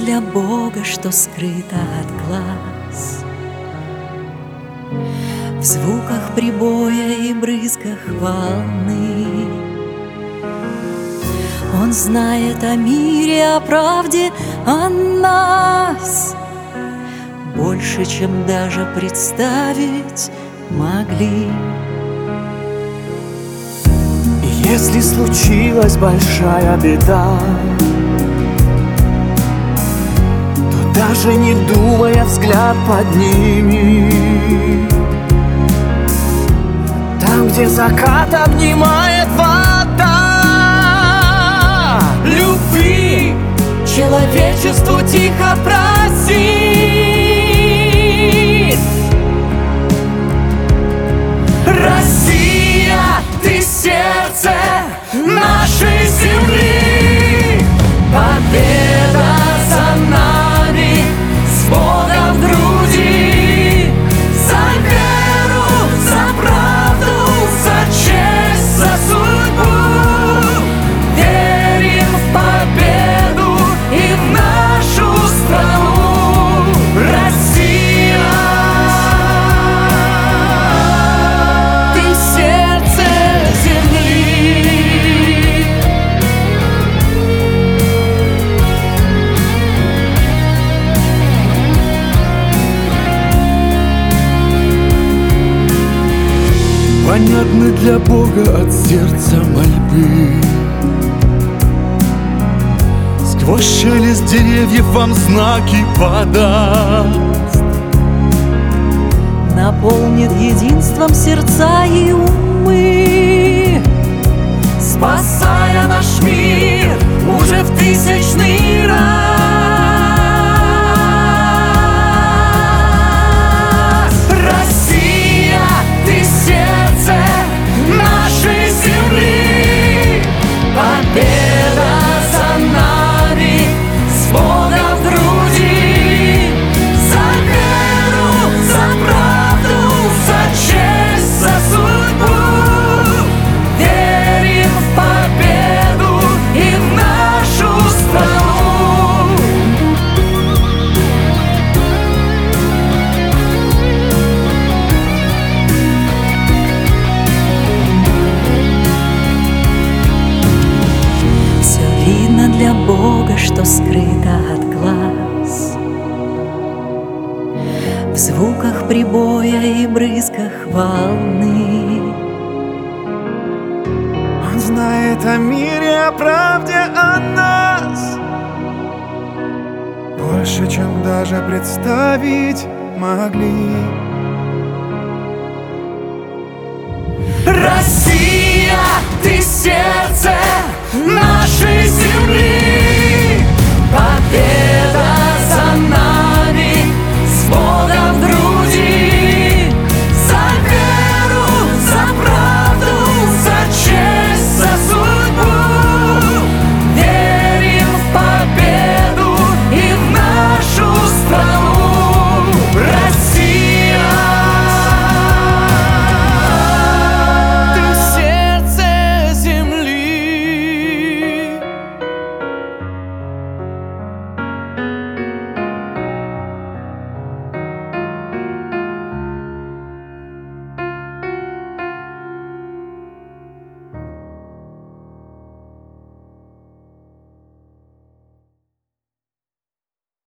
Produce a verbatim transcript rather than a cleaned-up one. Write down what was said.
для Бога, что скрыто от глаз. В звуках прибоя и брызгах волны Он знает о мире, о правде, о нас больше, чем даже представить могли. И если случилась большая беда, то даже не думая взгляд подними. Там, где закат обнимает вода, любви человечеству тихо просит. Россия, ты сердце нашей земли, победа за нами, с Богом в груди, за веру, за правду, за честь, за судьбу. Верим в победу и в нашу страну. Россия, ты сердце земли. Понятны для Бога от сердца мольбы. Сквозь шелест деревьев вам знаки подаст, Наполнит единством сердца и умы, Спасая наш мир уже в тысячный раз. Россия, ты сердце нашей земли, победа за нами, с Богом в груди, за веру, за правду, за честь, за судьбу. Верим в победу и в нашу страну. Все видно для Бога, что скрыто от глаз. В звуках прибоя и брызгах волны Он знает о мире, о правде, о нас больше, чем даже представить могли. Россия, ты сердце нашей земли,